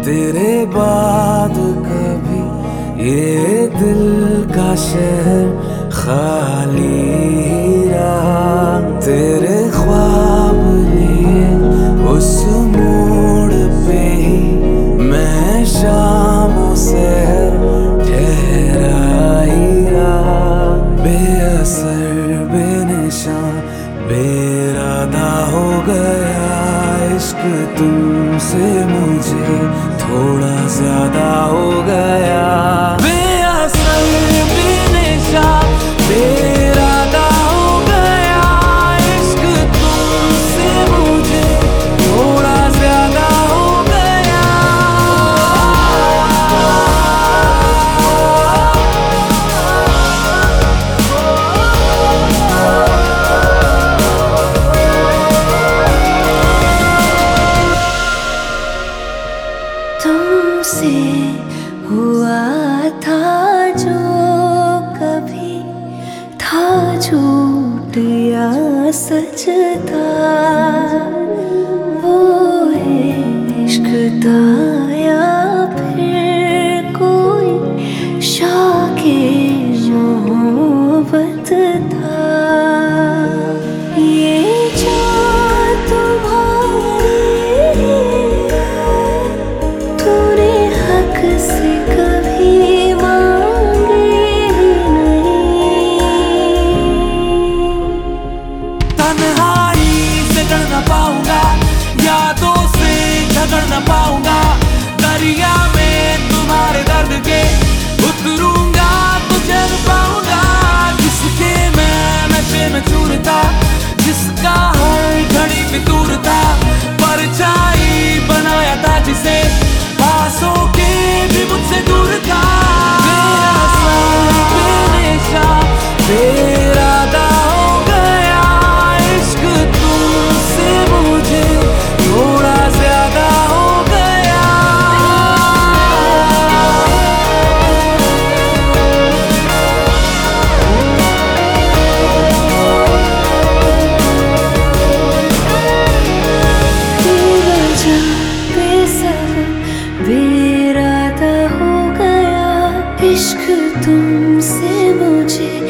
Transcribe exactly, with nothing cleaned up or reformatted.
तेरे बाद कभी ये दिल का शहर खाली रहा। तेरे ख्वाब लिए उस मोड़ पे ही मैं शामों से ठहरा ही रहा। बेअसर बेनिशान बेइरादा हो गया इश्क तुमसे मुझे थोड़ा ज्यादा हो गया। बेअसर बेनिशान बेइरादा हो गया इश्क तुमसे मुझे थोड़ा ज्यादा हो गया। तुमसे हुआ था जो कभी था झूठ या सच था, वो इश्क था या फिर कोई शौक़े मोहब्बत था। ये जो तुम्हारी तूने हक से कभी मांगे नहीं। तन्हाई से डर न पाऊंगा, यादों से झगड़ न पाऊंगा। दरिया में तुम्हारे दर्द के उतरूंगा तो चल पाऊंगा। जिसके मैं नशे में चूर था, जिसका हर घड़ी पे दूर था, परछाई बनाया था जिसे पासों के भी मुझसे दूर था। बेअसर बेनिशान बेइरादा हो गया इश्क तुमसे मुझे थोड़ा ज्यादा हो गया। बेवजह बेसबब बेइरादा हो गया इश्क तुमसे मुझे